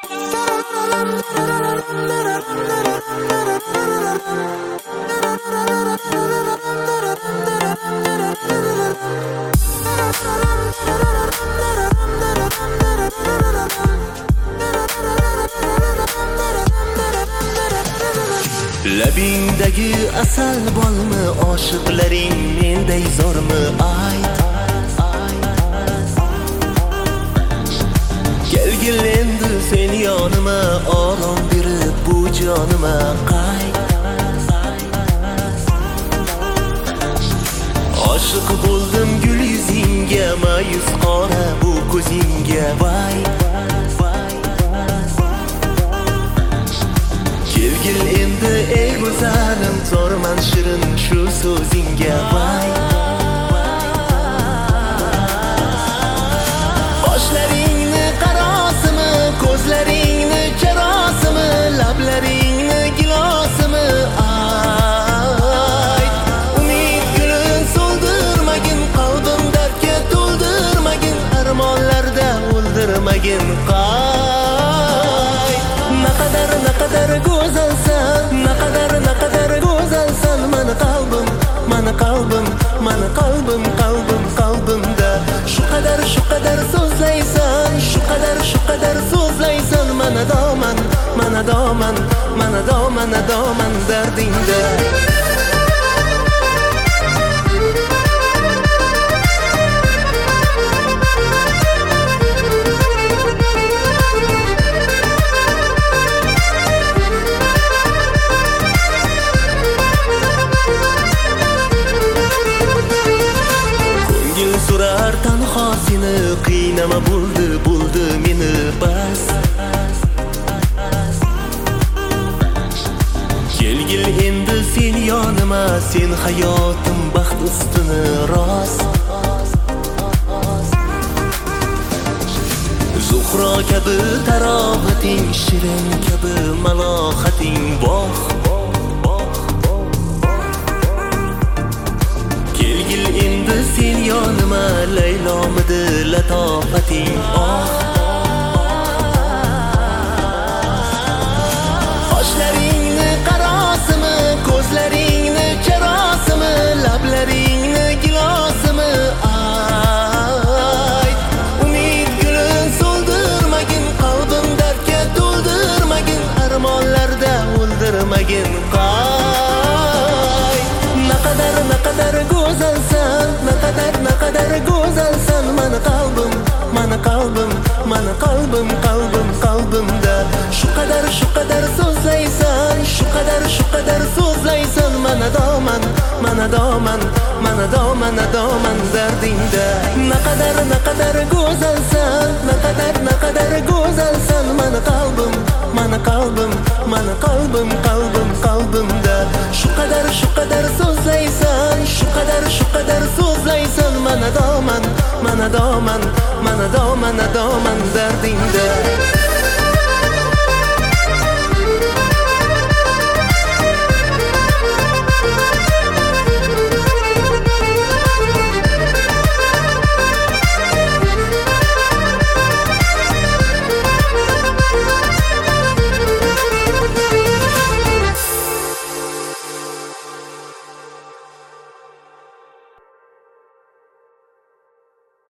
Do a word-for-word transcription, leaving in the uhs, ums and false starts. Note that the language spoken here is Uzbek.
Labingdagi asal bolmi, oshiqlaring menday zo'rmi ayt. Kelgil endi sen yonima, orom berib bu jonima qayt. Oshiq bo'ldim gul yuzingga, mayus qora bu ko'zingga vay. Kelgil endi ey go'zalim, zo'rman shirin shu so'zingga vay. Qoshlaringni qarosimi, ko'zlaringni karosimi, lablaringni gilosimi ayt. Umid gulin so'ldirmagin, qalbim dardga to'ldirmagin, armonlarda o'ldirmagin qayt. Naqadar naqadar go'zalsan, naqadar naqadar go'zalsan, mani qalbim, mani qalbim, mani qalbim, qalbim qalbimda. Shu qadar shu qadar so'zlaysan, shu qadar shu qadar so'zlaysan, mana doman, mana doman, mana doman, doman dardingda. Surar tanho seni, qiynama bo'ldi, bo'ldi meni bas. Kelgil endi sen yonima, sen hayotim baxt ustuni rost. Zuhro kabi tarovating, shirin kabi malohating bog'. Kelgil endi sen yonima, laylomidi latofating oh. Qoshlaringni qarosimi, ko'zlaringni karosimi, lablaringni gilosimi ayt. Umid gulin so'ldirmagin, qalbim dardga to'ldirmagin, armonlarda o'ldirmagin qayt. Naqadar naqadar go'zalsan, naqadar naqadar go'zalsan, mani qalbim, mani qalbim, mani qalbim, qalbim qalbimda. Shu qadar shu qadar so'zlaysan, shu qadar shu qadar so'zlaysan, mana doman, mana doman, mana doman, doman dardingda. Naqadar naqadar go'zalsan, naqadar naqadar go'zalsan, mani qalbim, mani qalbim, mani qalbim, qalbim qalbimda. Shu qadar shu qadar so'zlaysan, shu qadar shu qadar so'zlaysan, mana doman, mana doman, mana doman, doman dardingda.